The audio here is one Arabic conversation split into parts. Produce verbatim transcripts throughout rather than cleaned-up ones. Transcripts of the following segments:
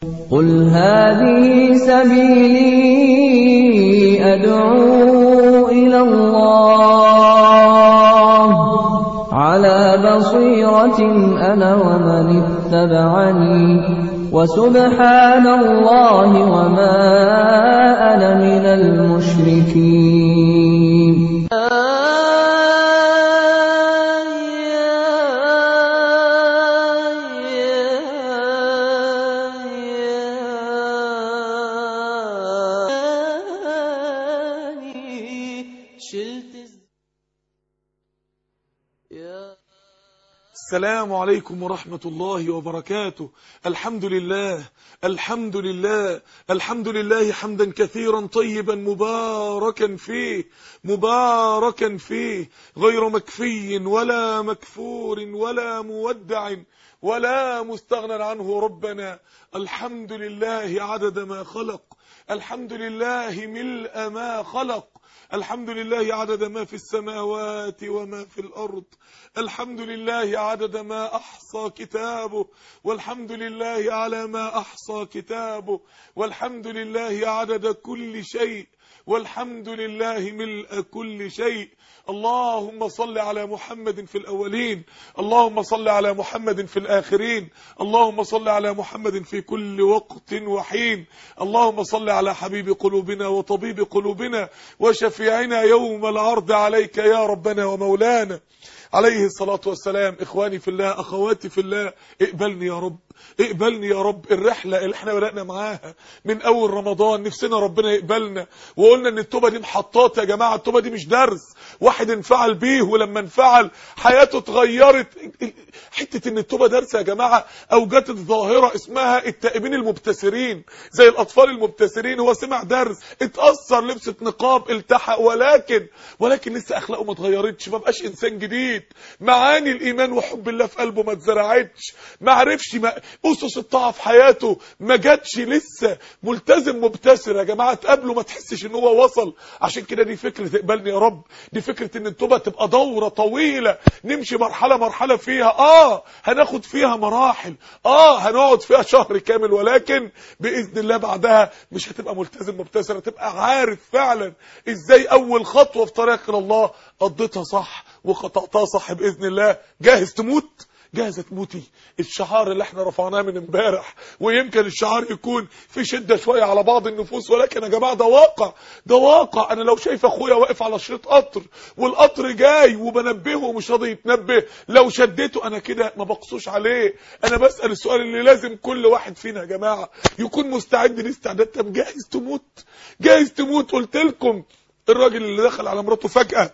قل هذه سبيلي أدعو إلى الله على بصيرة أنا ومن اتبعني وسبحان الله وما أنا من المشركين. السلام عليكم ورحمة الله وبركاته. الحمد لله الحمد لله الحمد لله حمدا كثيرا طيبا مباركا فيه مباركا فيه غير مكفي ولا مكفور ولا مودع ولا مستغنى عنه ربنا. الحمد لله عدد ما خلق، الحمد لله ملء ما خلق، الحمد لله عدد ما في السماوات وما في الأرض، الحمد لله عدد ما أحصى كتابه، والحمد لله على ما أحصى كتابه، والحمد لله عدد كل شيء، والحمد لله ملء كل شيء. اللهم صل على محمد في الأولين، اللهم صل على محمد في الآخرين، اللهم صل على محمد في كل وقت وحين، اللهم صل على حبيب قلوبنا وطبيب قلوبنا وشفيعنا يوم العرض عليك يا ربنا ومولانا عليه الصلاة والسلام. إخواني في الله، أخواتي في الله، اقبلني يا رب، اقبلني يا رب. الرحلة اللي احنا بدأنا معاها من أول رمضان نفسنا ربنا يقبلنا، وقلنا ان التوبة دي محطات يا جماعة، التوبة دي مش درس واحد انفعل بيه ولما انفعل حياته اتغيرت. حتة ان التوبة درس يا جماعة اوجدت ظاهرة اسمها التائبين المبتسرين، زي الأطفال المبتسرين. هو سمع درس، اتأثر، لبست نقاب، التحق، ولكن ولكن لسه أخلاقه ما اتغيرتش، ما بقاش إنسان جديد. معاني الإيمان وحب الله في قلبه ما اتزرعتش، ما عرفش ما أسس الطاعة في حياته ما جاتش، لسه ملتزم مبتسر يا جماعة. تقابله ما تحسش ان هو وصل. عشان كده دي فكرة اقبلني يا رب، دي فكرة ان التوبة تبقى دورة طويلة نمشي مرحلة مرحلة فيها. اه هناخد فيها مراحل، اه هنقعد فيها شهر كامل، ولكن بإذن الله بعدها مش هتبقى ملتزم مبتسر، هتبقى عارف فعلا ازاي اول خطوة في طريق الى الله قضيتها صح وخطأتها صح بإذن الله. جاهز تموت؟ جاهزة تموتي؟ الشعار اللي احنا رفعناه من امبارح، ويمكن الشعار يكون في شدة شوية على بعض النفوس، ولكن يا جماعة ده واقع، ده واقع. انا لو شايف اخويا واقف على شريط قطر والقطر جاي وبنبهه ومش راضي يتنبه، لو شديته انا كده ما بقصوش عليه. انا بسأل السؤال اللي لازم كل واحد فينا يا جماعة يكون مستعد لاستعداد. طب جاهز تموت؟ جاهز تموت؟ قلت لكم الراجل اللي دخل على مراته فجأة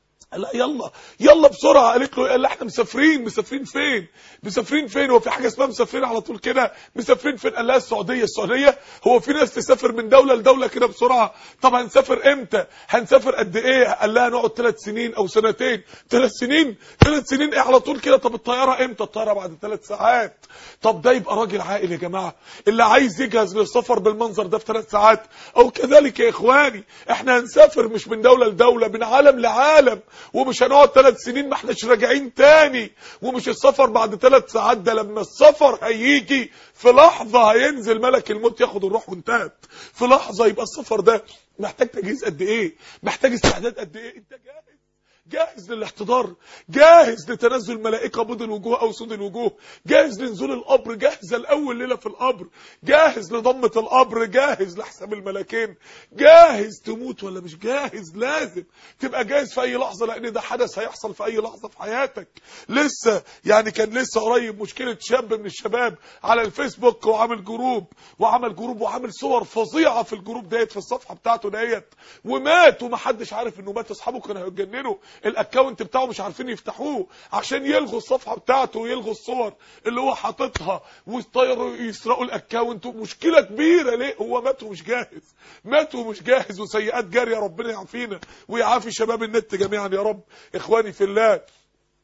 لا يلا يلا بسرعه، قالت له قال احنا مسافرين. مسافرين فين؟ مسافرين فين؟ هو في حاجه اسمها مسافرين على طول كده؟ مسافرين فين؟ قال لها السعوديه. السعوديه؟ هو في ناس تسافر من دوله لدوله كده بسرعه؟ طب هنسافر امتى؟ هنسافر قد ايه؟ قال لها نقعد ثلاث سنين او سنتين. ثلاث سنين؟ ثلاث سنين ايه على طول كده؟ طب الطياره امتى؟ الطياره بعد ثلاث ساعات. طب ده يبقى راجل عاقل يا جماعه اللي عايز يجهز للسفر بالمنظر ده في ثلاث ساعات. او كذلك يا اخواني احنا هنسافر مش من دوله لدوله، من عالم لعالم، ومش هنقعد ثلاث سنين ما احناش راجعين تاني. ومش السفر بعد ثلاث ساعات، ده لما السفر هيجي في لحظة هينزل ملك الموت ياخد الروح وانتهت في لحظة. يبقى السفر ده محتاج تجهيز قد ايه؟ محتاج استعداد قد ايه؟ انت جاهز؟ جاهز للاحتضار؟ جاهز لتنزل ملائكة بيض الوجوه او سود الوجوه؟ جاهز لنزول القبر؟ جاهزة لأول ليلة في القبر؟ جاهز لضمة القبر؟ جاهز لحساب الملكين؟ جاهز تموت ولا مش جاهز؟ لازم تبقى جاهز في اي لحظة، لان ده حدث هيحصل في اي لحظة في حياتك. لسه يعني كان لسه قريب مشكلة شاب من الشباب على الفيسبوك، وعامل جروب وعمل جروب وعامل صور فظيعة في الجروب ديت في الصفحة بتاعته ديت، ومات ومحدش عارف انه مات. اصحابه كانوا هيتجننوا، الاكونت بتاعه مش عارفين يفتحوه عشان يلغوا الصفحه بتاعته ويلغوا الصور اللي هو حاططها، ويطيروا يسرقوا الاكونت. مشكله كبيره. ليه؟ هو مات ومش جاهز، مات ومش جاهز، وسيئات جاريه. ربنا يعافينا ويعافي شباب النت جميعا يا رب. اخواني في الله،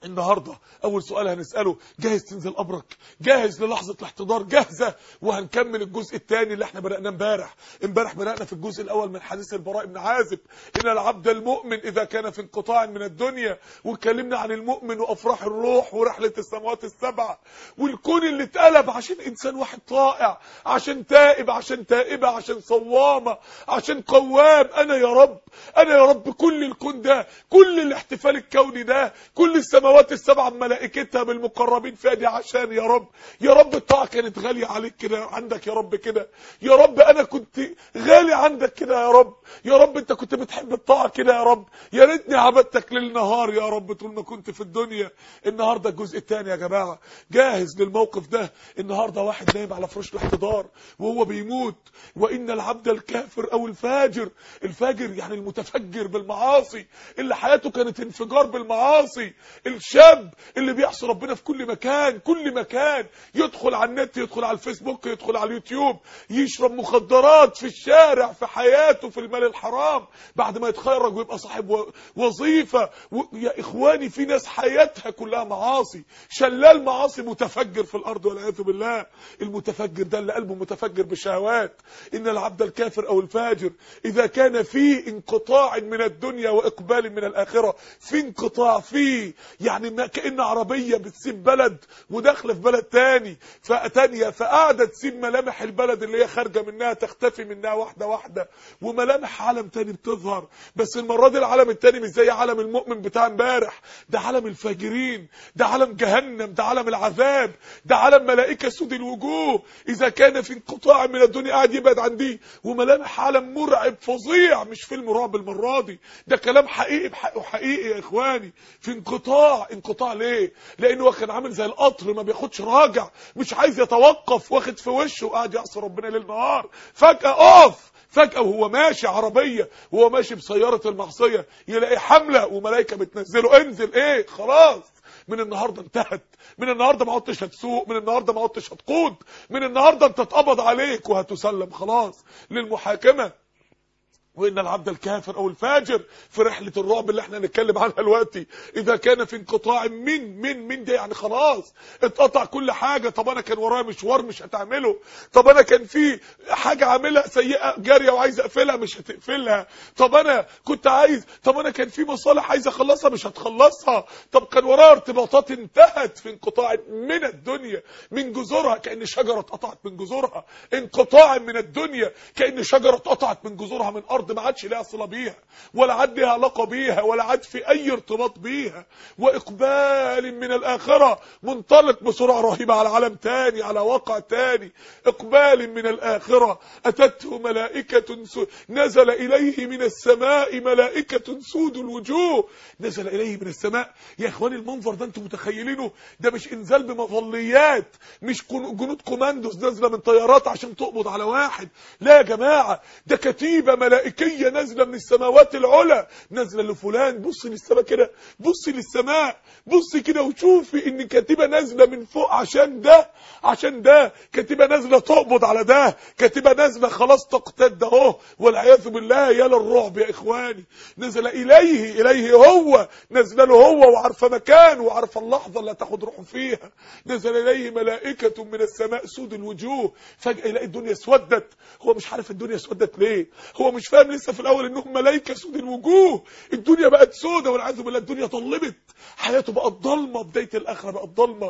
النهاردة أول سؤال هنسأله: جاهز تنزل قبرك؟ جاهز للحظة الاحتضار؟ جاهزة؟ وهنكمل الجزء الثاني اللي احنا بدأناه امبارح. امبارح بدأنا في الجزء الأول من حديث البراء بن عازب: إن العبد المؤمن إذا كان في انقطاع من الدنيا، واتكلمنا عن المؤمن وأفراح الروح ورحلة السماوات السبع والكون اللي اتقلب عشان إنسان واحد طائع، عشان تائب، عشان تائبة، عشان صوامة، عشان قوام. أنا يا رب، أنا يا رب كل الكون ده، كل الاحتفال الكوني ده، كل السماوات السبعة بملائكتها بالمقربين فيها دي عشان يا رب. يا رب الطاعة كانت غالية عليك كده عندك يا رب كده. يا رب أنا كنت غالي عندك كده يا رب. يا رب أنت كنت بتحب الطاعة كده يا رب. يا ريتني عبدتك ليل نهار يا رب طول ما كنت في الدنيا. النهاردة الجزء الثاني يا جماعة، جاهز للموقف ده. النهاردة واحد نايم على فراش الاحتضار وهو بيموت: وإن العبد الكافر أو الفاجر. الفاجر يعني المتفجر بالمعاصي، اللي حياته كانت انفجار بالمعاصي، الشاب اللي بيعصي ربنا في كل مكان، كل مكان يدخل على النت، يدخل على الفيسبوك، يدخل على اليوتيوب، يشرب مخدرات في الشارع، في حياته، في المال الحرام، بعد ما يتخرج ويبقى صاحب وظيفة. يا إخواني في ناس حياتها كلها معاصي، شلال معاصي، متفجر في الأرض والعياذ بالله. المتفجر ده اللي قلبه متفجر بالشهوات. إن العبد الكافر أو الفاجر إذا كان في انقطاع من الدنيا وإقبال من الآخرة. في انقطاع، فيه يعني ما كأن عربية بتسيب بلد وداخله في بلد تاني فتانية، فقاعدة تسيب ملامح البلد اللي هي خارجة منها، تختفي منها واحدة واحدة، وملامح عالم تاني بتظهر. بس المرة دي العالم التاني مش زي عالم المؤمن بتاع امبارح، ده عالم الفاجرين، ده عالم جهنم، ده عالم العذاب، ده عالم ملائكة سود الوجوه. إذا كان في انقطاع من الدنيا قاعد يبعد عن دي، وملامح عالم مرعب فظيع، مش فيلم رعب المرة دي، ده كلام حقيقي بحقه حقيقي يا إخواني. في انقطاع. انقطاع ليه؟ لانه كان عامل زي القطر ما بياخدش راجع، مش عايز يتوقف، واخد في وشه وقاعد يعصي ربنا ليل نهار. فجأة اقف، فجأة وهو ماشي عربية، وهو ماشي بسيارة المعصية، يلاقي حملة وملائكة بتنزله: انزل. ايه؟ خلاص من النهارده انتهت، من النهارده ما عدتش هتسوق، من النهارده ما عدتش هتقود، من النهارده انت اتقبض عليك وهتسلم خلاص للمحاكمة. وإن العبد الكافر أو الفاجر في رحلة الرعب اللي احنا هنتكلم عنها دلوقتي، إذا كان في انقطاع من من من ده يعني خلاص اتقطع كل حاجة. طب أنا كان ورايا مشوار مش هتعمله، طب أنا كان في حاجة عاملها سيئة جارية وعايز أقفلها مش هتقفلها، طب أنا كنت عايز، طب أنا كان في مصالح عايز أخلصها مش هتخلصها، طب كان ورايا ارتباطات انتهت. في انقطاع من الدنيا من جذورها، كأن شجرة اتقطعت من جذورها. انقطاع من الدنيا كأن شجرة اتقطعت من جذورها من أرض ما عادش لها صله بيها، ولا عاد لها علاقه بيها، ولا عاد في اي ارتباط بيها. واقبال من الاخره، منطلق بسرعه رهيبه على عالم تاني، على واقع تاني. اقبال من الاخره، اتته ملائكه نزل اليه من السماء ملائكه سود الوجوه. نزل اليه من السماء. يا اخواني المنظر ده انتم متخيلينه؟ ده مش انزال بمظليات، مش جنود كوماندوس نازله من طيارات عشان تقبض على واحد، لا يا جماعه، ده كتيبه ملائكيه نازله من السماوات العلى، نازله لفلان. بص للسماء كده، بص للسماء، بص كده وشوفي ان كتيبه نازله من فوق عشان ده، عشان ده كتيبه نازله تقبض على ده، كتيبه نازله خلاص تقتد اهو، والعياذ بالله. يا للرعب يا اخواني. نزل اليه، اليه هو، نزل له هو، وعارفه مكانه، وعارفه اللحظه اللي هتاخد روحه فيها. نزل اليه ملائكه من السماء سود الوجوه. فجاه يلاقي الدنيا اسودت، هو مش عارف الدنيا اسودت ليه، هو مش فاهم لسه في الاول انهم ملائكه سود الوجوه. الدنيا بقت سودة والعياذ بالله، الدنيا ضلمت، حياته بقت ضلمه، بدايه الاخره بقت ضلمه.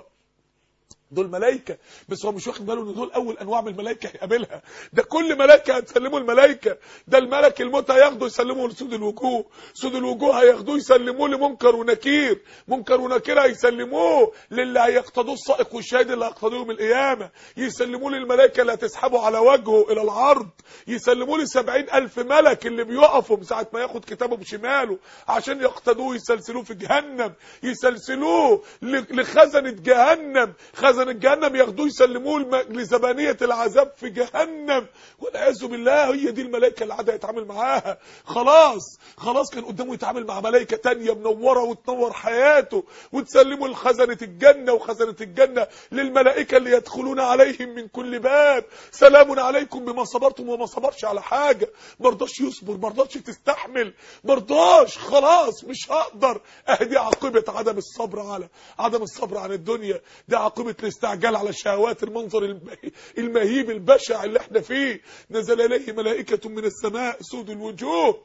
دول ملائكه، بس هو مش واخد باله ان دول اول انواع من الملائكه هيقابلها. ده كل ملائكه هتسلموا الملائكه، ده الملك الموت هياخده يسلمه لسود الوجوه، سود الوجوه هياخدوه يسلموه لمنكر ونكير، منكر ونكير هيسلموه للي هيقتضوه السائق والشاهد اللي هيقتضوه يوم القيامه، يسلموه للملائكه اللي هتسحبه على وجهه الى العرض، يسلموه لسبعين الف ملك اللي بيقفوا من ساعه ما ياخد كتابه بشماله عشان يقتضوه، يسلسلوه في جهنم، يسلسلوه لخزنه جهنم، خزنة خزنة جهنم ياخدوه يسلموه لزبانية العذاب في جهنم والعياذ بالله. هي دي الملائكة اللي عاد يتعامل معاها. خلاص خلاص كان قدامه يتعامل مع ملائكة تانية منورة وتنور حياته، وتسلموا لخزنة الجنة، وخزنة الجنة للملائكة اللي يدخلون عليهم من كل باب سلام عليكم بما صبرتم. وما صبرش على حاجة، مرضاش يصبر، مرضاش تستحمل، مرضاش، خلاص مش هقدر. اهدي عاقبة عدم الصبر على عدم الصبر عن الدنيا، ده عاقبة الاستعجال على الشهوات. المنظر المهيب البشع اللي احنا فيه، نزل اليه ملائكة من السماء سود الوجوه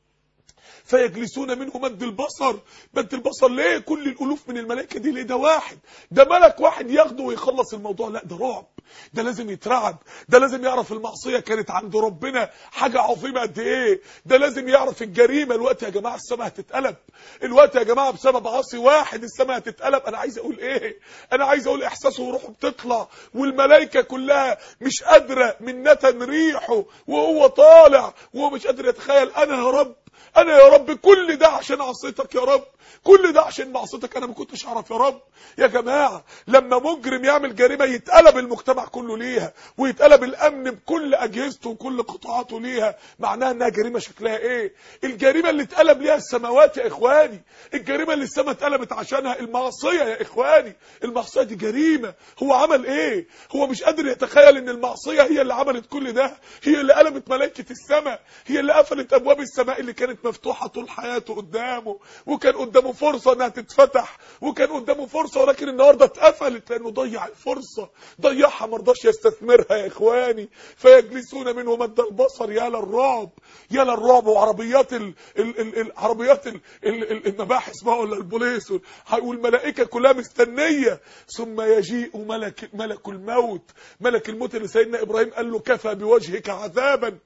فيجلسون منه مد البصر. مد البصر ليه؟ كل الالوف من الملائكه دي ليه؟ ده واحد، ده ملك واحد ياخده ويخلص الموضوع؟ لا، ده رعب، ده لازم يترعب، ده لازم يعرف المعصيه كانت عند ربنا حاجه عظيمه قد ايه، ده لازم يعرف الجريمه. الوقت يا جماعه السماء هتتقلب، الوقت يا جماعه بسبب عاصي واحد السماء هتتقلب. انا عايز اقول ايه؟ انا عايز اقول احساسه وروحه بتطلع، والملائكه كلها مش قادره من نتن ريحه وهو طالع، وهو مش قادر يتخيل. انا يا رب، انا يا رب كل ده عشان عصيتك يا رب، كل ده عشان معصيتك، انا ما كنتش اعرف يا رب. يا جماعه لما مجرم يعمل جريمه يتقلب المجتمع كله ليها، ويتقلب الامن بكل اجهزته وكل قطاعاته ليها، معناها انها جريمه شكلها ايه؟ الجريمه اللي اتقلب ليها السماوات يا اخواني، الجريمه اللي السماء اتقلبت عشانها المعصيه يا اخواني. المعصيه دي جريمه. هو عمل ايه؟ هو مش قادر يتخيل ان المعصيه هي اللي عملت كل ده، هي اللي قلبت ملائكه السماء، هي اللي قفلت ابواب السماء اللي كانت مفتوحه طول حياته قدامه، وكان قدامه فرصه انها تتفتح، وكان قدامه فرصه، ولكن النهارده اتقفلت لانه ضيع الفرصه، ضيعها، ما رضاش يستثمرها يا اخواني. فيجلسون منه مد البصر. يا للرعب، يا للرعب. وعربيات ال ال ال ال عربيات ال ال ال المباحث بقى ولا البوليس والملائكه كلها مستنيه. ثم يجيء ملك ملك الموت، ملك الموت اللي سيدنا ابراهيم قال له كفى بوجهك عذابا.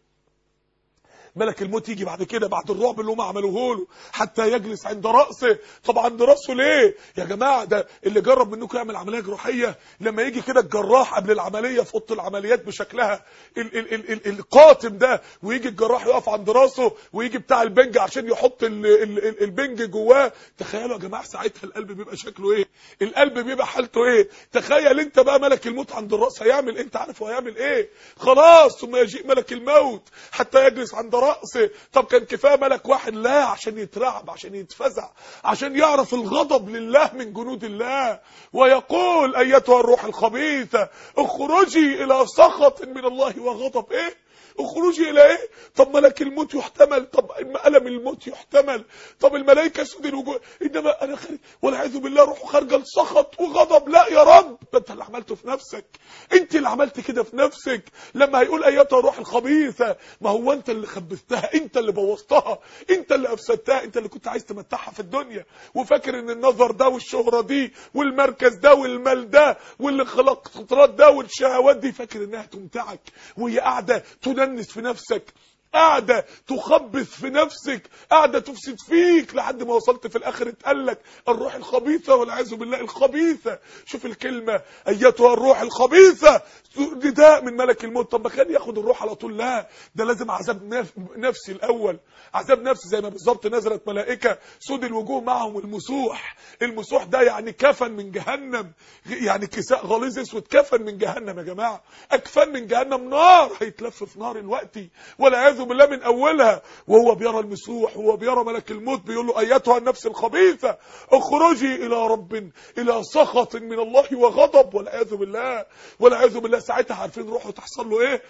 ملك الموت يجي بعد كده، بعد الرعب اللي هم عملوه له، حتى يجلس عند رأسه. طب عند رأسه ليه يا جماعه؟ ده اللي جرب منكم يعمل عمليه جراحيه، لما يجي كده الجراح قبل العمليه في اوضه العمليات بشكلها ال ال ال ال القاتم ده، ويجي الجراح يقف عند راسه، ويجي بتاع البنج عشان يحط ال ال ال البنج جواه. تخيلوا يا جماعه ساعتها القلب بيبقى شكله ايه، القلب بيبقى حالته ايه. تخيل انت بقى ملك الموت عند الراس هيعمل، انت عارف هو هيعمل ايه. خلاص ثم يجيء ملك الموت حتى يجلس عند رأسه. طب كان كفايه ملك واحد؟ لا، عشان يترعب، عشان يتفزع، عشان يعرف الغضب لله من جنود الله. ويقول ايتها الروح الخبيثه اخرجي الى سخط من الله وغضب. ايه اخرجي الى ايه؟ طب ملك الموت يحتمل، طب ألم الموت يحتمل، طب الملائكه سود الوجوه، انما انا خارج والعياذ بالله روحه خارجه لسخط وغضب. لا يا رب، ده انت اللي عملته في نفسك، انت اللي عملت كده في نفسك. لما هيقول ايتها الروح الخبيثه، ما هو انت اللي خبثتها، انت اللي بوظتها، انت اللي افسدتها، انت اللي كنت عايز تمتعها في الدنيا، وفاكر ان النظر ده والشهره دي والمركز ده والمال ده والخطرات ده والشهوات دي، فاكر انها تمتعك، وهي قاعده تننس في نفسك، قاعده تخبث في نفسك، قاعده تفسد فيك، لحد ما وصلت في الاخر اتقالك الروح الخبيثه والعياذ بالله. الخبيثه، شوف الكلمه ايتها الروح الخبيثه، نداء من ملك الموت. طب ما كان ياخد الروح على طول؟ لا، ده لازم عذاب نفسي الاول، عذاب نفسي، زي ما بالظبط نزلت ملائكه سود الوجوه معهم المسوح. المسوح ده يعني كفن من جهنم، يعني كساء غليظ اسود، كفن من جهنم يا جماعه، اكفن من جهنم، نار هيتلف في نار الوقتي والعياذ بالله من اولها. وهو بيرى المسوح، وهو بيرى ملك الموت بيقول له ايتها النفس الخبيثه اخرجي الى رب، الى سخط من الله وغضب، والعياذ بالله والعياذ بالله. ساعتها عارفين روحه تحصل له ايه؟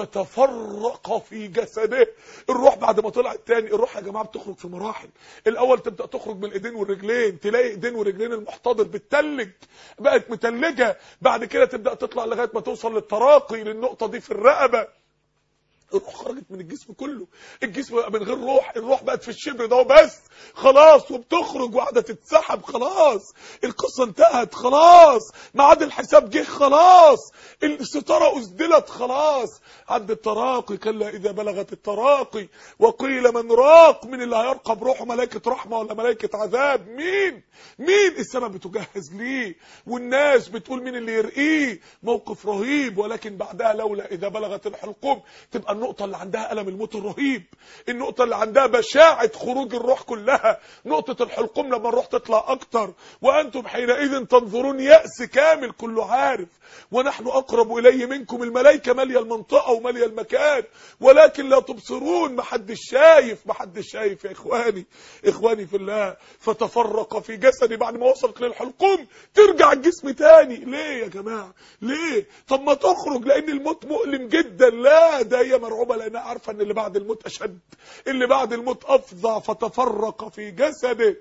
فتفرق في جسده. الروح بعد ما طلعت تاني، الروح يا جماعه بتخرج في مراحل. الاول تبدا تخرج من الايدين والرجلين، تلاقي ايدين ورجلين المحتضر بتتلج، بقت متلجه. بعد كده تبدا تطلع لغايه ما توصل للتراقي، للنقطه دي في الرقبه. الروح خرجت من الجسم كله، الجسم بقى من غير روح، الروح بقت في الشبر ده وبس، خلاص، وبتخرج وقاعده تتسحب، خلاص القصه انتهت، خلاص ميعاد الحساب جه، خلاص الستاره اسدلت، خلاص عد التراقي. كلا اذا بلغت التراقي وقيل من راق، من اللي هيرقى بروحه؟ ملائكه رحمه ولا ملائكه عذاب؟ مين مين السماء بتجهز ليه، والناس بتقول مين اللي يرقيه. موقف رهيب. ولكن بعدها لولا اذا بلغت الحلقوم، تبقى النقطة اللي عندها ألم الموت الرهيب، النقطة اللي عندها بشاعة خروج الروح كلها، نقطة الحلقوم لما الروح تطلع أكتر. وأنتم حينئذ تنظرون، يأس كامل كله عارف. ونحن أقرب إليه منكم، الملائكة مالية المنطقة ومالية المكان ولكن لا تبصرون، محدش شايف، محدش شايف يا إخواني إخواني في الله. فتفرق في جسدي، بعد ما وصلت للحلقوم ترجع الجسم تاني. ليه يا جماعة ليه؟ طب ما تخرج، لأن الموت مؤلم جدا. لا، ده هي مرعوبة لأنها عارفة أن اللي بعد الموت أشد، اللي بعد الموت أفظع. فتفرق في جسده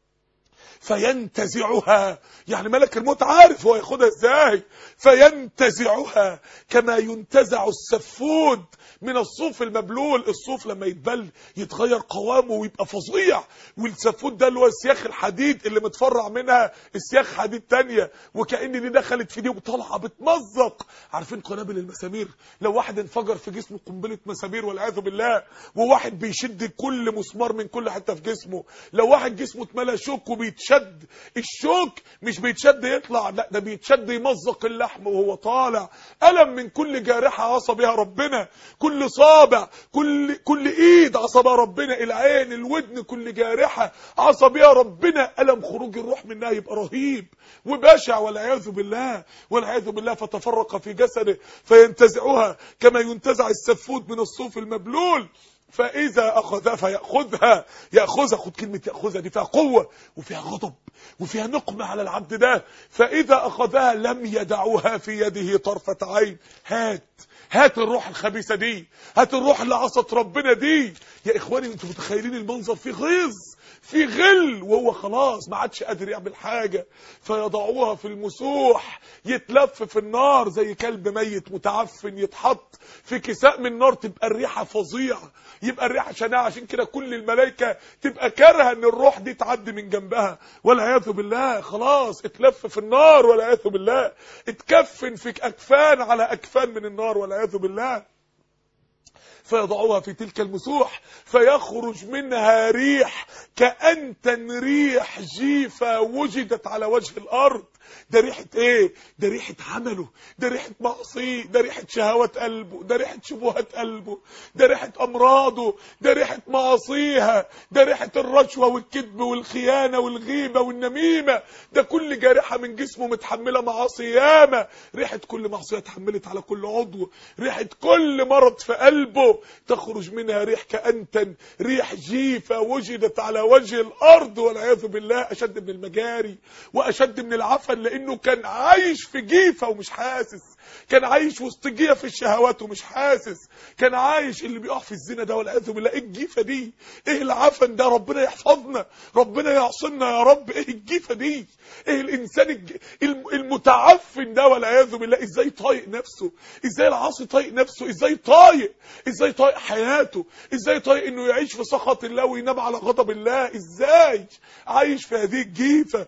فينتزعها، يعني ملك الموت عارف هو ياخدها ازاي. فينتزعها كما ينتزع السفود من الصوف المبلول. الصوف لما يتبل يتغير قوامه ويبقى فظيع، والسفود ده اللي هو السياخ الحديد اللي متفرع منها السياخ حديد تانية، وكأن دي دخلت في دي وطالعه بتمزق. عارفين قنابل المسامير؟ لو واحد انفجر في جسمه قنبله مسامير والعياذ بالله، وواحد بيشد كل مسمار من كل حته في جسمه، لو واحد جسمه اتملى شوك وبيتشد، الشوك مش بيتشد يطلع، لا ده بيتشد يمزق اللحم وهو طالع. ألم من كل جارحة عصى بها ربنا، كل صابع، كل كل ايد عصى بها ربنا، العين، الودن، كل جارحة عصى بها ربنا. ألم خروج الروح منها يبقى رهيب وبشع والعياذ بالله والعياذ بالله. فتفرق في جسده فينتزعها كما ينتزع السفود من الصوف المبلول. فإذا أخذها فيأخذها، يأخذها، خد كلمة يأخذها دي فيها قوة وفيها غضب وفيها نقمة على العبد ده. فإذا أخذها لم يدعوها في يده طرفة عين. هات هات الروح الخبيثة دي، هات الروح اللي عصت ربنا دي. يا إخواني انتوا متخيلين المنظر؟ فيه غيظ، في غل، وهو خلاص ما عادش قادر يعمل حاجة. فيضعوها في المسوح، يتلف في النار زي كلب ميت متعفن، يتحط في كساء من نار، تبقى الريحة فظيعة، يبقى الريحة شناعة. عشان كده كل الملائكة تبقى كارهة ان الروح دي تعدي من جنبها والعياذ بالله. خلاص اتلف في النار والعياذ بالله، اتكفن في اكفان على اكفان من النار والعياذ بالله. فيضعوها في تلك المسوح فيخرج منها ريح كأنتن ريح جيفة وجدت على وجه الأرض. ده ريحة ايه؟ ده ريحة عمله، ده ريحة معصيه، ده ريحة شهوات قلبه، ده ريحة شبهات قلبه، ده ريحة أمراضه، ده ريحة معاصيها، ده ريحة الرشوة والكذب والخيانة والغيبة والنميمة. ده كل جارحة من جسمه متحملة معاصي ياما، ريحة كل معصية اتحملت على كل عضو، ريحة كل مرض في قلبه. تخرج منها ريح كأنتن ريح جيفة وجدت على وجه الأرض والعياذ بالله. أشد من المجاري وأشد من العفن، لأنه كان عايش في جيفة ومش حاسس، كان عايش وسط جيفة الشهوات ومش حاسس، كان عايش اللي بيقع في الزنا ده والعياذ بالله. ايه الجيفة دي؟ ايه العفن ده؟ ربنا يحفظنا، ربنا يعصمنا يا رب. ايه الجيفة دي؟ ايه الانسان المتعفن ده والعياذ بالله؟ ازاي طايق نفسه؟ ازاي العاصي طايق نفسه؟ ازاي طايق ازاي طايق حياته؟ ازاي طايق انه يعيش في سخط الله وينام على غضب الله؟ ازاي عايش في هذه الجيفة؟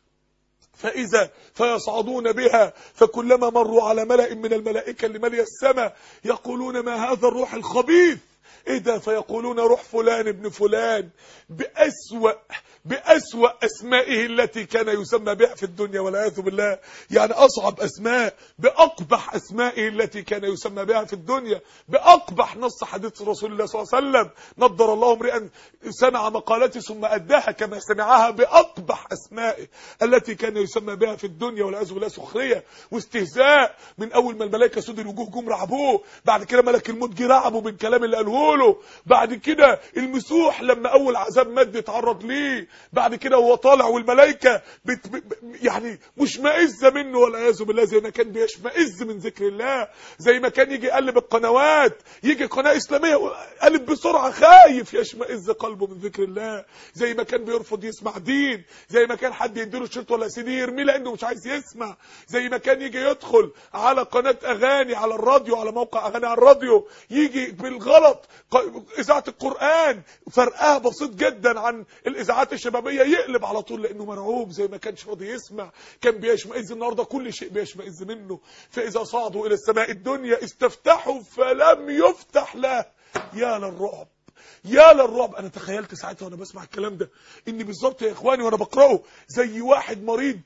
فإذا فيصعدون بها فكلما مروا على ملأ من الملائكة اللي مالية السماء يقولون ما هذا الروح الخبيث؟ ايه ده؟ فيقولون روح فلان ابن فلان بأسوأ بأسوأ أسمائه التي كان يسمى بها في الدنيا والعياذ بالله. يعني أصعب أسماء، بأقبح أسمائه التي كان يسمى بها في الدنيا، بأقبح نص حديث رسول الله صلى الله عليه وسلم: نضر الله امرئا سمع مقالتي ثم أداها كما سمعها، بأقبح أسمائه التي كان يسمى بها في الدنيا والعياذ بالله. سخرية واستهزاء. من أول ما الملائكة سود الوجوه جم رعبوه، بعد كده ملك الموت جه رعبه بالكلام اللي قاله له، بعد كده المسوح لما أول عذاب مادي اتعرض ليه، بعد كده هو طالع والملائكه بت... ب... يعني مشمئزه منه والعياذ بالله، زي ما كان بيشمئز من ذكر الله، زي ما كان يجي يقلب القنوات، يجي قناه اسلاميه قلب بسرعه خايف يشمئز قلبه من ذكر الله، زي ما كان بيرفض يسمع دين، زي ما كان حد يديله شريط ولا سي دي يرميه لانه مش عايز يسمع، زي ما كان يجي يدخل على قناه اغاني على الراديو، على موقع اغاني على الراديو، يجي بالغلط اذاعه القران فرقها بسيط جدا عن الاذاعات الشبابيه يقلب على طول لانه مرعوب، زي ما كانش راضي يسمع، كان بيشمئز. النهارده كل شيء بيشمئز منه. فاذا صعدوا الى السماء الدنيا استفتحوا فلم يفتح له. يا للرعب، يا للرعب. انا تخيلت ساعتها وانا بسمع الكلام ده ان بالظبط يا اخواني وانا بقراه زي واحد مريض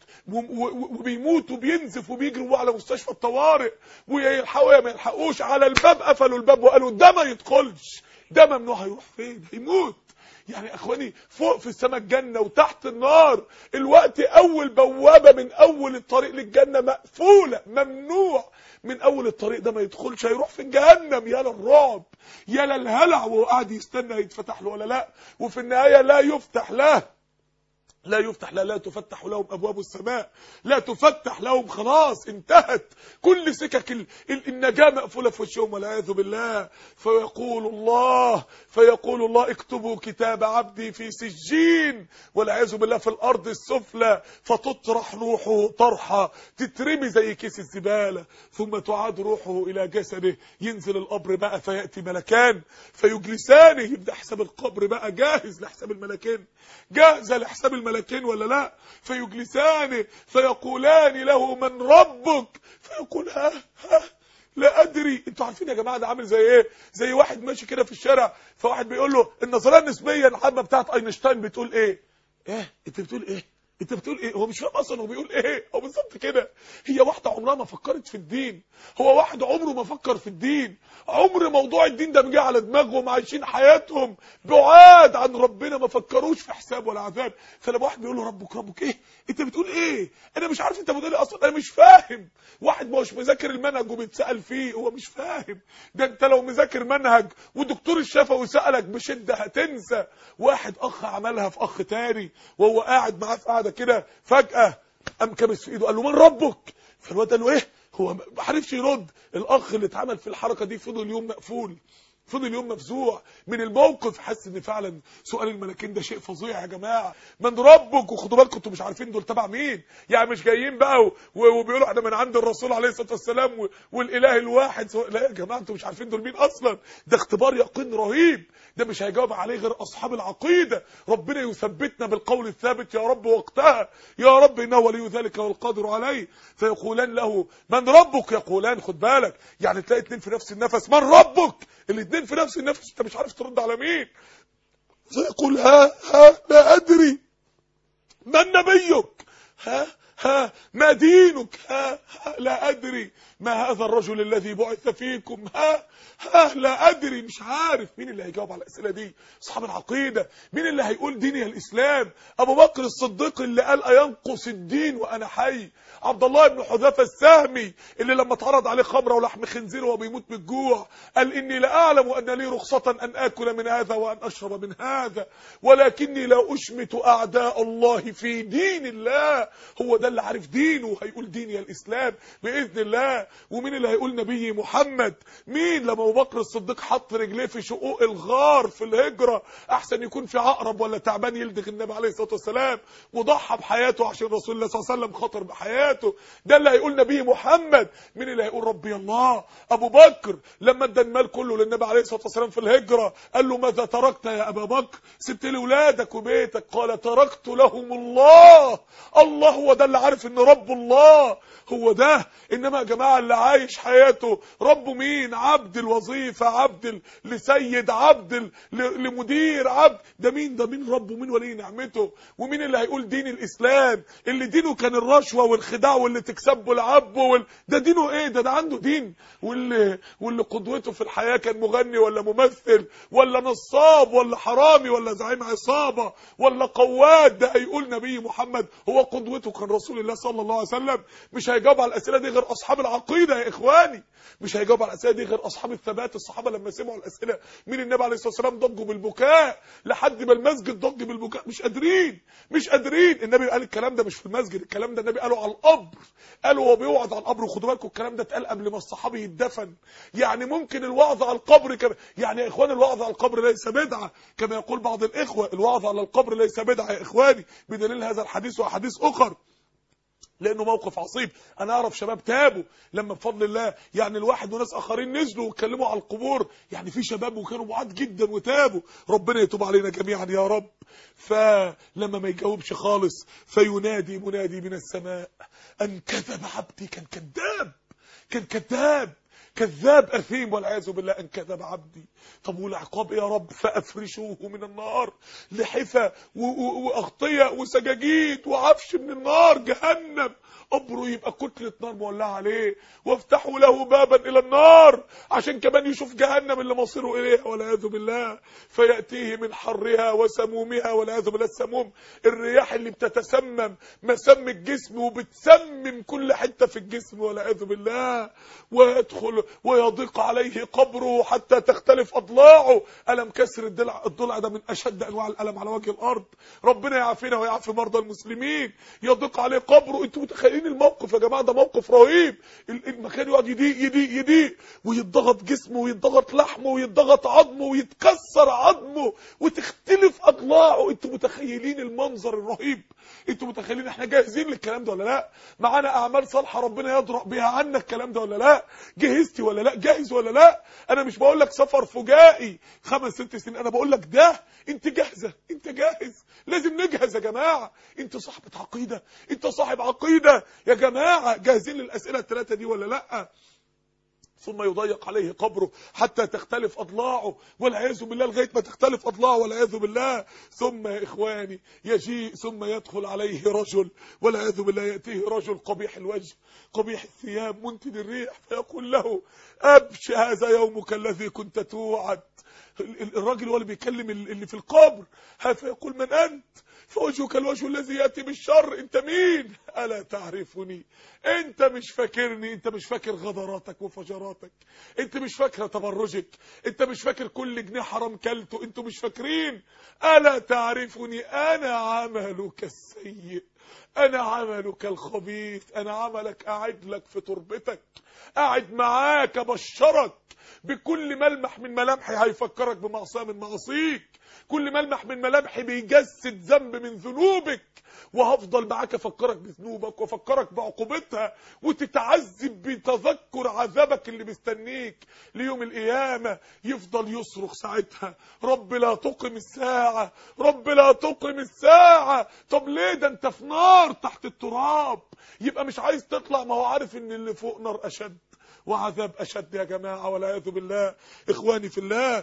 وبيموت وبينزف وبيجروا على مستشفى الطوارئ ويلحقوا يا ما يلحقوش، على الباب قفلوا الباب وقالوا ده ما يدخلش، ده ممنوع. هيروح فين؟ هيموت. يعني اخواني فوق في السماء الجنة وتحت النار، الوقت اول بوابة من اول الطريق للجنة مقفولة، ممنوع من اول الطريق ده ما يدخلش. هيروح في جهنم. يا للرعب، يا للهلع، وهو قاعد يستنى يتفتح له ولا لا، وفي النهاية لا يفتح له، لا يفتح لا لا تفتح لهم أبواب السماء، لا تفتح لهم، خلاص انتهت كل سكك النجاة مقفولة في وشهم والعياذ بالله. فيقول الله فيقول الله اكتبوا كتاب عبدي في سجين والعياذ بالله في الأرض السفلى، فتطرح روحه طرحة، تترمي زي كيس الزبالة، ثم تعاد روحه إلى جسده. ينزل القبر بقى فيأتي ملكان فيجلسانه. يبدأ حساب القبر بقى جاهز لحساب الملكين، جاهزة لحساب الملكين ولا لا؟ فيجلسان فيقولان له من ربك؟ فيقول ها ها لا ادري. انتوا عارفين يا جماعه ده عامل زي ايه؟ زي واحد ماشي كده في الشارع فواحد بيقول له النظريه النسبيه العامه بتاعت اينشتاين بتقول ايه؟ ايه انت بتقول ايه؟ انت بتقول ايه؟ هو مش فاهم اصلا هو بيقول ايه. هو بالظبط كده. هي واحده عمرها ما فكرت في الدين، هو واحد عمره ما فكر في الدين، عمر موضوع الدين ده مجي على دماغهم، عايشين حياتهم بعاد عن ربنا، ما فكروش في حساب ولا عذاب. فلما واحد بيقول له ربك ربك ايه؟ انت بتقول ايه؟ انا مش عارف انت بتقول ايه اصلا، انا مش فاهم. واحد ما هوش مذاكر المنهج وبيتسال فيه، هو مش فاهم. ده انت لو مذاكر منهج ودكتور الشفوي سالك بشده هتنسى. واحد اخ عملها في اخ تاني وهو قاعد معاه في قاعده كده، فجاه قام كابس في ايده قال له من ربك؟ فالواد قال له ايه؟ هو ما عرفش يرد. الاخ اللي اتعمل في الحركه دي فضل يوم مقفول، فضل يوم مفزوع من الموقف، حس ان فعلا سؤال الملكين ده شيء فظيع. يا جماعه من ربك؟ وخدوا بالكم انتوا مش عارفين دول تبع مين، يعني مش جايين بقى وبيقولوا احنا من عند الرسول عليه الصلاه والسلام والاله الواحد. لا يا جماعه انتوا مش عارفين دول مين اصلا. ده اختبار يقين رهيب، ده مش هيجاوب عليه غير اصحاب العقيده. ربنا يثبتنا بالقول الثابت يا رب وقتها، يا رب انه ولي ذلك والقادر عليه. فيقولان له من ربك؟ يقولان، خد بالك، يعني تلاقي اتنين في نفس النفس، من ربك؟ الاثنين في نفس النفس، انت مش عارف ترد على مين. فيقول ها ها لا ادري. من نبيك؟ ها ها ما دينك؟ ها ها لا ادري. ما هذا الرجل الذي بعث فيكم؟ ها ها لا ادري. مش عارف مين اللي هيجاوب على الاسئله دي. اصحاب العقيده، مين اللي هيقول ديني الاسلام؟ ابو بكر الصديق اللي قال اينقص الدين وانا حي. عبد الله بن حذافه السهمي اللي لما اتعرض عليه خمره ولحم خنزير وهو بيموت من الجوع قال اني لا اعلم ان لي رخصه ان اكل من هذا وان اشرب من هذا، ولكني لا اشمت اعداء الله في دين الله. هو ده اللي عارف دينه، هيقول ديني الاسلام باذن الله. ومين اللي هيقول نبي محمد؟ مين؟ لما ابو بكر الصديق حط رجليه في شقوق الغار في الهجره، احسن يكون في عقرب ولا تعبان يلدغ النبي عليه الصلاه والسلام، وضحى بحياته عشان رسول الله صلى الله عليه وسلم، خاطر بحياته. ده اللي هيقول نبي محمد. مين اللي هيقول ربي الله؟ ابو بكر لما ادى المال كله للنبي عليه الصلاه والسلام في الهجره قال له ماذا تركت يا ابا بكر؟ سبت لي اولادك وبيتك؟ قال تركت لهم الله. الله هو ده اللي عارف ان رب الله هو ده. انما يا جماعه اللي عايش حياته ربه مين؟ عبد الوظيفه، عبد لسيد، عبد لمدير، عبد. ده مين؟ ده مين ربه؟ مين ولي نعمته؟ ومين اللي هيقول دين الاسلام؟ اللي دينه كان الرشوه والخداع واللي تكسبه العبه وال... ده دينه ايه؟ ده ده عنده دين. واللي واللي قدوته في الحياه كان مغني ولا ممثل ولا نصاب ولا حرامي ولا زعيم عصابه ولا قواد، ده هيقول نبي محمد هو قدوته كان رسول الله صلى الله عليه وسلم. مش هيجاوب على الاسئله دي غير اصحاب العقيده يا اخواني، مش هيجاوب على الاسئله دي غير اصحاب الثبات. الصحابه لما سمعوا الاسئله من النبي عليه الصلاه والسلام ضجوا بالبكاء، لحد ما المسجد ضج بالبكاء، مش قادرين مش قادرين. النبي قال الكلام ده مش في المسجد، الكلام ده النبي قاله على القبر، قالوا وهو بيوعظ على القبر. وخدوا بالكم الكلام ده اتقال قبل ما الصحابي يتدفن. يعني ممكن الوعظ على القبر كم... يعني يا اخوان الوعظ على القبر ليس بدعه كما يقول بعض الاخوه، الوعظ على القبر ليس بدعه يا اخواني، بدليل هذا الحديث واحاديث اخر، لانه موقف عصيب. انا اعرف شباب تابوا لما بفضل الله، يعني الواحد وناس اخرين نزلوا واتكلموا على القبور، يعني في شباب وكانوا بعاد جدا وتابوا، ربنا يتوب علينا جميعا يا رب. فلما ما يجاوبش خالص فينادي منادي من السماء ان كذب عبدي. كان كذاب، كان كذاب، كذاب اثيم والعياذ بالله ان كذب عبدي. طب والعقاب ايه يا رب؟ فافرشوه من النار لحفة واغطية وسجاجيد وعفش من النار جهنم، قبره يبقى كتلة نار مولعة عليه، وافتحوا له بابا الى النار عشان كمان يشوف جهنم اللي مصيره اليها والعياذ بالله، فيأتيه من حرها وسمومها والعياذ بالله. السموم الرياح اللي بتتسمم مسام الجسم وبتسمم كل حتة في الجسم والعياذ بالله. ويدخل ويضيق عليه قبره حتى تختلف اضلاعه. ألم كسر الضلع، الضلع ده من اشد انواع الالم على وجه الارض، ربنا يعافينا ويعافي مرضى المسلمين. يضيق عليه قبره. انتوا متخيلين الموقف يا جماعه؟ ده موقف رهيب. المكان يقعد يضيق يضيق يضيق ويتضغط جسمه ويتضغط لحمه ويتضغط عظمه ويتكسر عظمه وتختلف اضلاعه. انتوا متخيلين المنظر الرهيب؟ انتوا متخيلين احنا جاهزين للكلام ده ولا لا؟ معانا اعمال صالحه ربنا يدرأ بيها عنا الكلام ده ولا لا؟ جهزتي ولا لا؟ جاهز ولا لا؟ انا مش بقول لك سفر فجائي خمس ست سنين، انا بقول لك ده انت جاهزه، انت جاهز. لازم نجهز يا جماعه. انت صاحبة عقيده، انت صاحب عقيده يا جماعه. جاهزين للاسئله الثلاثه دي ولا لا؟ ثم يضيق عليه قبره حتى تختلف اضلاعه والعياذ بالله، لغايه ما تختلف اضلاعه والعياذ بالله. ثم يا اخواني يجيء ثم يدخل عليه رجل والعياذ بالله، ياتيه رجل قبيح الوجه قبيح الثياب منتن الريح، فيقول له ابش هذا يومك الذي كنت توعد. الراجل هو اللي بيكلم اللي في القبر، فيقول من انت؟ فوجهك الوجه الذي ياتي بالشر. انت مين؟ الا تعرفني؟ انت مش فاكرني؟ انت مش فاكر غدراتك وفجراتك؟ انت مش فاكره تبرجك؟ انت مش فاكر كل جنيه حرام كلته؟ انتوا مش فاكرين؟ الا تعرفني؟ انا عملك السيء، انا عملك الخبيث، انا عملك قاعد لك في تربتك، قاعد معاك ابشرك بكل ملمح من ملامحي هيفكرك بمعصيه من معاصيك، كل ملمح من ملامحي بيجسد ذنب من ذنوبك، وهفضل معاك افكرك بذنوبك وافكرك بعقوبتها، وتتعذب بتذكر عذابك اللي مستنيك ليوم القيامه. يفضل يصرخ ساعتها رب لا تقم الساعه، رب لا تقم الساعه. طب ليه؟ ده انت في نار تحت التراب. يبقى مش عايز تطلع، ما هو عارف ان اللي فوق نار اشد وعذاب اشد يا جماعه والعياذ بالله. اخواني في الله،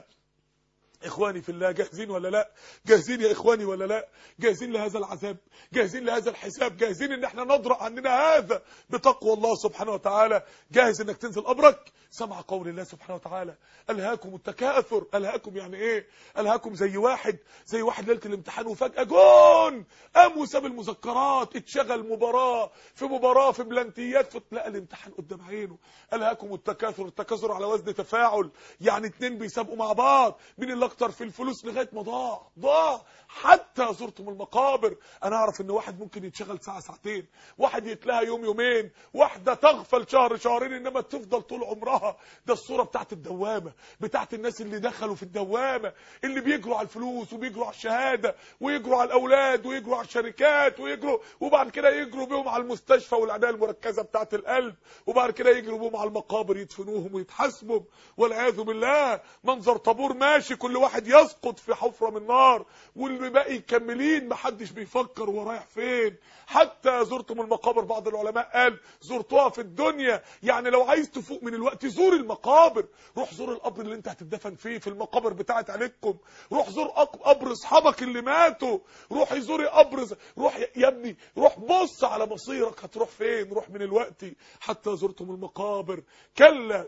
اخواني في الله، جاهزين ولا لا؟ جاهزين يا اخواني ولا لا؟ جاهزين لهذا العذاب؟ جاهزين لهذا الحساب؟ جاهزين ان احنا نضرأ عننا هذا بتقوى الله سبحانه وتعالى؟ جاهز انك تنزل قبرك؟ سمع قول الله سبحانه وتعالى الهاكم التكاثر. الهاكم يعني ايه؟ الهاكم زي واحد زي واحد ليله الامتحان وفجاه جون قام وساب المذكرات، اتشغل مباراه في مباراه في بلانتيات، فتلاقى الامتحان قدام عينه. الهاكم التكاثر. التكاثر على وزن تفاعل، يعني اتنين بيسابقوا مع بعض مين اللي اكتر في الفلوس، لغايه ما ضاع ضاع حتى زرتم المقابر. انا اعرف ان واحد ممكن يتشغل ساعه ساعتين، واحد يتلهى يوم يومين، واحده تغفل شهر شهرين، انما تفضل طول عمرها. ده الصوره بتاعت الدوامه، بتاعت الناس اللي دخلوا في الدوامه، اللي بيجروا على الفلوس وبيجروا على الشهاده ويجروا على الاولاد ويجروا على الشركات ويجروا، وبعد كده يجروا بيهم على المستشفى والعنايه المركزه بتاعت القلب، وبعد كده يجروا بيهم على المقابر يدفنوهم ويتحاسبوا والعياذ بالله. منظر طابور ماشي، كل واحد يسقط في حفره من نار، واللي باقي مكملين محدش بيفكر هو رايح فين. حتى زرتم المقابر، بعض العلماء قال زرتوها في الدنيا، يعني لو عايز تفوق من الوقت زور المقابر. روح زور القبر اللي انت هتدفن فيه، في المقابر بتاعت عيلتكم. روح زور قبر اصحابك اللي ماتوا، روح زوري قبر، روح يا ابني، روح بص على مصيرك هتروح فين. روح من الوقت. حتى زرتم المقابر. كلا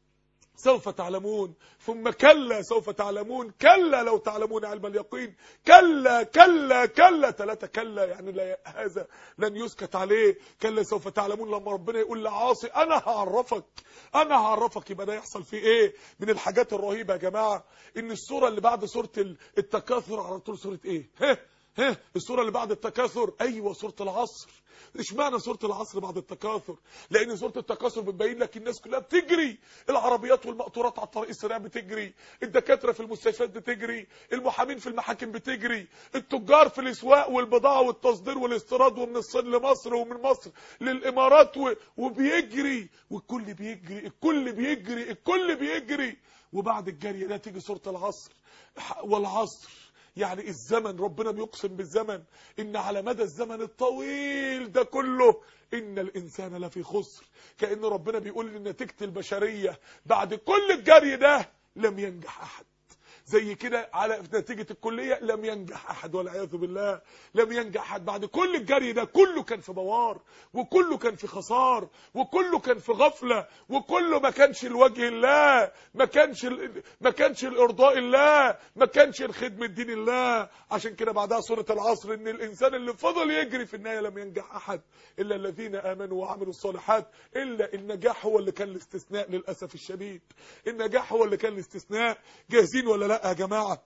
سوف تعلمون، ثم كلا سوف تعلمون، كلا لو تعلمون علم اليقين، كلا كلا كلا، ثلاثة كلا، يعني لا هذا لن يسكت عليه. كلا سوف تعلمون، لما ربنا يقول لعاصي انا هعرفك انا هعرفك، يبقى ده يحصل فيه ايه؟ من الحاجات الرهيبه يا جماعه ان السوره اللي بعد سوره التكاثر على طول سوره ايه؟ ها ها السوره اللي بعد التكاثر، ايوه سوره العصر. اشمعنى سوره العصر بعد التكاثر؟ لان سوره التكاثر بتبين لك الناس كلها بتجري، العربيات والمقطورات على الطريق السريع بتجري، الدكاتره في المستشفيات بتجري، المحامين في المحاكم بتجري، التجار في الاسواق والبضاعه والتصدير والاستيراد، ومن الصين لمصر ومن مصر للامارات و... وبيجري، والكل بيجري، الكل بيجري، الكل بيجري. وبعد الجري ده تيجي سوره العصر. والعصر يعني الزمن، ربنا بيقسم بالزمن ان على مدى الزمن الطويل ده كله ان الانسان لفي خسر. كأن ربنا بيقول ان نتيجة البشرية بعد كل الجري ده لم ينجح احد. زي كده على نتيجة الكلية لم ينجح احد والعياذ بالله، لم ينجح احد. بعد كل الجري ده كله كان في بوار، وكله كان في خسار، وكله كان في غفلة، وكله ما كانش لوجه الله، ما كانش ما كانش الارضاء الله، ما كانش الخدمة دين الله. عشان كده بعدها سورة العصر ان الانسان اللي فضل يجري في النهاية لم ينجح احد الا الذين امنوا وعملوا الصالحات. الا النجاح هو اللي كان الاستثناء للاسف الشديد، النجاح هو اللي كان الاستثناء. جاهزين ولا لا يا جماعة؟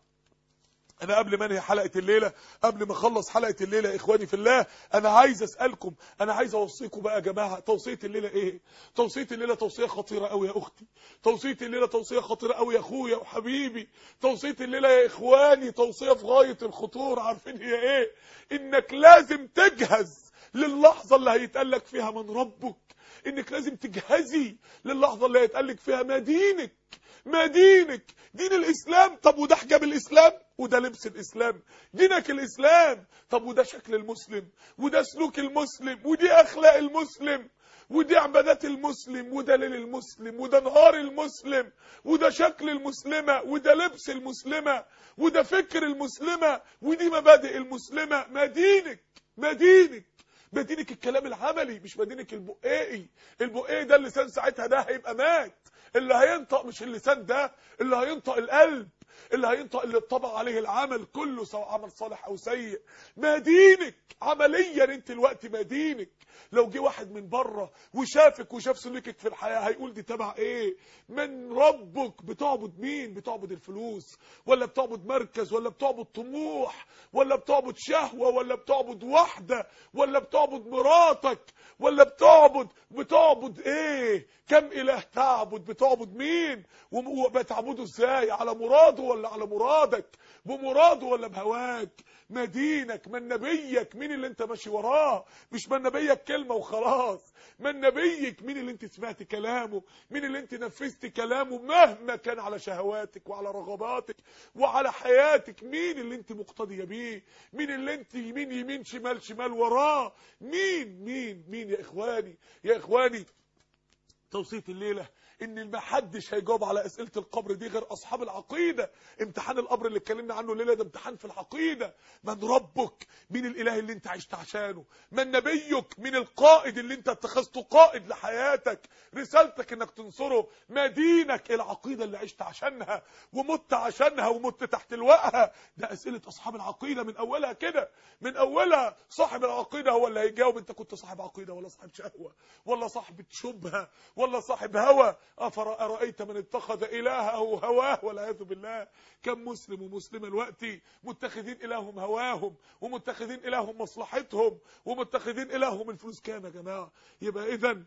انا قبل ما انهي حلقة الليلة، قبل ما اخلص حلقة الليلة يا اخواني في الله، انا عايز اسألكم، انا عايز اوصيكم بقى يا جماعة. توصية الليلة ايه؟ توصية الليلة توصية خطيرة قوي يا اختي، توصية الليلة توصية خطيرة قوي يا اخويا وحبيبي، توصية الليلة يا اخواني توصية في غاية الخطورة. عارفين هي ايه؟ انك لازم تجهز للحظة اللي هيتقالك فيها من ربك، انك لازم تجهزي للحظة اللي هيتقالك فيها ما دينك، ما دينك، دين الاسلام. طب وده حجاب الاسلام، وده لبس الاسلام. دينك الاسلام، طب وده شكل المسلم، وده سلوك المسلم، ودي اخلاق المسلم، ودي عبادات المسلم، وده ليل المسلم، وده نهار المسلم، وده شكل المسلمة، وده لبس المسلمة، وده فكر المسلمة، ودي مبادئ المسلمة. ما دينك، ما دينك، ما دينك الكلام العملي، مش ما دينك البقائي. البقائي ده اللسان ساعتها ده هيبقى مات، اللي هينطق مش اللسان ده، اللي هينطق القلب، اللي هينطق اللي اتطبع عليه العمل كله سواء عمل صالح او سيء. ما دينك عمليا انت الوقت، ما دينك. لو جه واحد من بره وشافك وشاف سلوكك في الحياه هيقول دي تبع ايه؟ من ربك. بتعبد مين؟ بتعبد الفلوس، ولا بتعبد مركز، ولا بتعبد طموح، ولا بتعبد شهوه، ولا بتعبد وحده، ولا بتعبد مراتك، ولا بتعبد بتعبد ايه؟ كم اله تعبد؟ بتعبد مين؟ وبتعبده ازاي؟ على مراده ولا على مرادك؟ بمراده ولا بهواك؟ ما دينك، من نبيك، مين اللي انت ماشي وراه؟ مش من نبيك كلمة وخلاص، من نبيك مين اللي انت سمعت كلامه، مين اللي انت نفذت كلامه مهما كان على شهواتك وعلى رغباتك وعلى حياتك، مين اللي انت مقتدية بيه، مين اللي انت يمين يمين شمال شمال وراه، مين مين مين يا اخواني، يا اخواني. توصية الليلة ان ما حدش هيجاوب على اسئله القبر دي غير اصحاب العقيده. امتحان القبر اللي اتكلمنا عنه الليله ده امتحان في العقيده. من ربك؟ مين الاله اللي انت عشت عشانه؟ من نبيك؟ مين القائد اللي انت اتخذته قائد لحياتك؟ رسالتك انك تنصره. ما دينك؟ العقيده اللي عشت عشانها ومت عشانها ومت تحت لواءها. ده اسئله اصحاب العقيده من اولها كده، من اولها. صاحب العقيده هو اللي هيجاوب انت كنت صاحب عقيده ولا صاحب شهوه ولا صاحب شبهه ولا صاحب هوى. أفرأيت من اتخذ إلهه هواه والعياذ بالله. كم مسلم ومسلمة دلوقتي متخذين إلههم هواهم، ومتخذين إلههم مصلحتهم، ومتخذين إلههم الفلوس. كام يا جماعة؟ يبقى إذن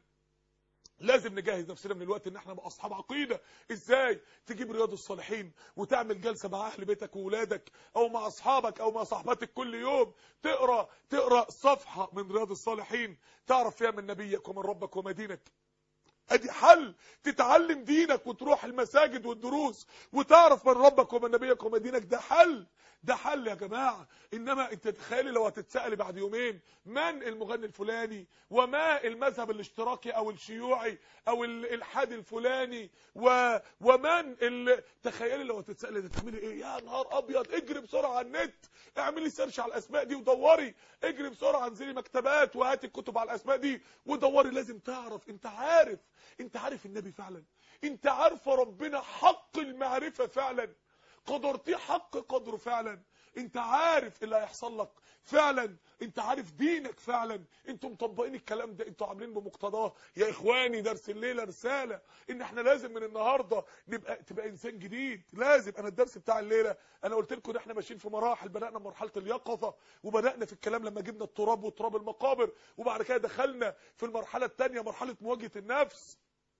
لازم نجهز نفسنا من الوقت ان احنا نبقى اصحاب عقيده. ازاي؟ تجيب رياض الصالحين وتعمل جلسه مع اهل بيتك وولادك او مع اصحابك او مع صاحباتك كل يوم، تقرا تقرا صفحه من رياض الصالحين تعرف فيها من نبيك ومن ربك وما دينك. ادي حل. تتعلم دينك وتروح المساجد والدروس وتعرف من ربك ومن نبيك ومن دينك. ده حل، ده حل يا جماعه. انما انت تتخيلي لو هتتسالي بعد يومين من المغني الفلاني، وما المذهب الاشتراكي او الشيوعي او الالحاد الفلاني، و... ومن ال... تخيلي لو هتتسالي ده تعملي ايه؟ يا نهار ابيض. اجري بسرعه على النت، اعملي سيرش على الاسماء دي ودوري. اجري بسرعه انزلي مكتبات وهاتي الكتب على الاسماء دي ودوري. لازم تعرف. انت عارف، انت عارف النبي فعلا، انت عارفه ربنا حق المعرفه فعلا، قدرتيه حق قدره فعلا، انت عارف اللي هيحصل لك فعلا، انت عارف دينك فعلا، انتوا مطبقين الكلام ده، انتوا عاملين بمقتضاه. يا اخواني درس الليله رساله ان احنا لازم من النهارده نبقى تبقى انسان جديد. لازم. انا الدرس بتاع الليله انا قلت لكم ان احنا ماشيين في مراحل. بدانا مرحله اليقظه وبدانا في الكلام لما جبنا التراب وتراب المقابر، وبعد كده دخلنا في المرحله الثانيه مرحله مواجهه النفس.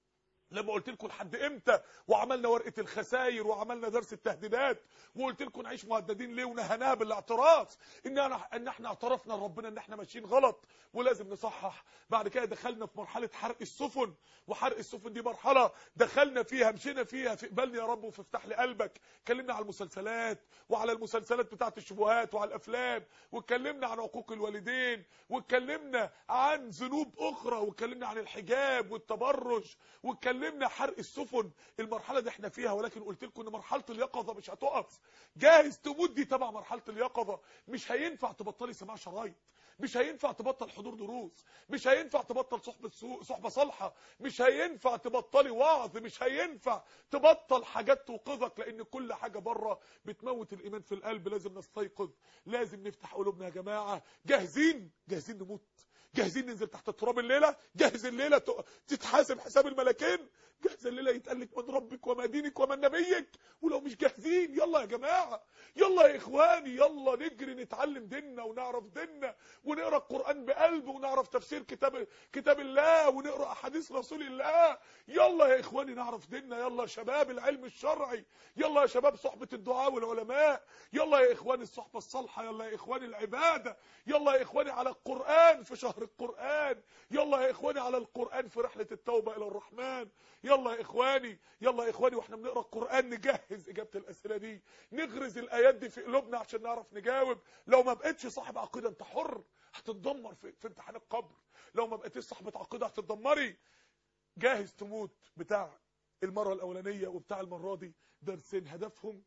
لما قلت لكم لحد امتى، وعملنا ورقه الخسائر، وعملنا درس التهديدات، وقلت لكم نعيش مهددين ليه، ونهناها بالاعتراف ان انا ان احنا اعترفنا لربنا ان احنا ماشيين غلط ولازم نصحح. بعد كده دخلنا في مرحله حرق السفن، وحرق السفن دي مرحله دخلنا فيها مشينا فيها في قبلني يا رب وفي افتح لي قلبك. اتكلمنا على المسلسلات، وعلى المسلسلات بتاعه الشبهات، وعلى الافلام، واتكلمنا عن عقوق الوالدين، واتكلمنا عن ذنوب اخرى، واتكلمنا عن الحجاب والتبرج، واتكلمنا اتكلمنا حرق السفن. المرحله دي احنا فيها، ولكن قلت لكم ان مرحله اليقظه مش هتقف. جاهز تموت دي تبع مرحله اليقظه. مش هينفع تبطلي سماع شرايط، مش هينفع تبطل حضور دروس، مش هينفع تبطل صحبه سوء صحبه صالحه، مش هينفع تبطلي وعظ، مش هينفع تبطل حاجات توقظك، لان كل حاجه بره بتموت الايمان في القلب. لازم نستيقظ، لازم نفتح قلوبنا يا جماعه. جاهزين جاهزين نموت، جاهزين ننزل تحت التراب الليله، جاهز الليله تتحاسب حساب الملكين، جاهز الليله يتقلك من ربك وما دينك وما نبيك. ولو مش جاهزين يلا يا جماعه، يلا يا اخواني، يلا نجري نتعلم ديننا ونعرف ديننا، ونقرا القران بقلب، ونعرف تفسير كتاب كتاب الله، ونقرا احاديث رسول الله. يلا يا اخواني نعرف ديننا. يلا يا شباب العلم الشرعي، يلا يا شباب صحبه الدعاء والعلماء، يلا يا اخواني الصحبه الصالحه، يلا يا اخواني العباده، يلا يا اخواني على القران في شهر القرآن، يلا يا اخواني على القرآن في رحلة التوبة الى الرحمن. يلا يا اخواني، يلا يا اخواني واحنا بنقرا القرآن نجهز اجابة الاسئلة دي، نغرز الايات دي في قلوبنا عشان نعرف نجاوب. لو ما بقتش صاحب عقيدة انت حر، هتتدمر في, في امتحان القبر. لو ما بقيتش صاحبة عقيدة هتتدمري. جاهز تموت بتاع المرة الاولانية وبتاع المرة دي درسين هدفهم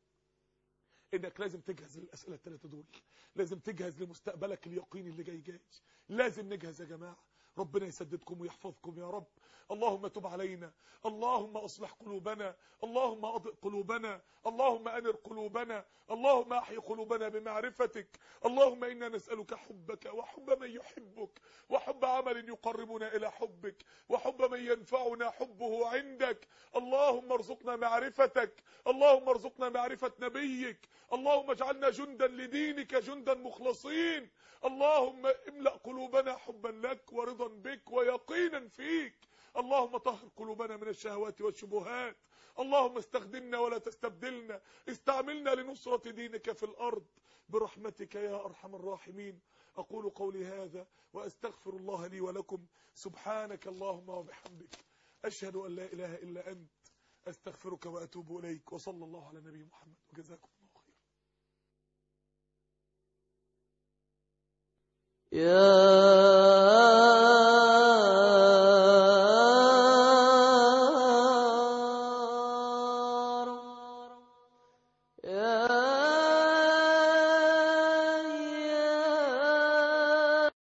انك لازم تجهز للاسئله الثلاثه دول، لازم تجهز لمستقبلك اليقيني اللي جاي جاي. لازم نجهز يا جماعه. ربنا يسددكم ويحفظكم يا رب. اللهم تب علينا، اللهم اصلح قلوبنا، اللهم اضئ قلوبنا، اللهم انر قلوبنا، اللهم احي قلوبنا بمعرفتك. اللهم انا نسالك حبك وحب من يحبك، وحب عمل يقربنا الى حبك، وحب من ينفعنا حبه عندك. اللهم ارزقنا معرفتك، اللهم ارزقنا معرفه نبيك، اللهم اجعلنا جندا لدينك، جندا مخلصين. اللهم املأ قلوبنا حبا لك ورضا بك ويقينا فيك. اللهم طهر قلوبنا من الشهوات والشبهات. اللهم استخدمنا ولا تستبدلنا، استعملنا لنصرة دينك في الأرض برحمتك يا أرحم الراحمين. أقول قولي هذا وأستغفر الله لي ولكم. سبحانك اللهم وبحمدك، أشهد أن لا إله إلا أنت، أستغفرك وأتوب إليك. وصلى الله على نبي محمد، وجزاكم الله خير. يا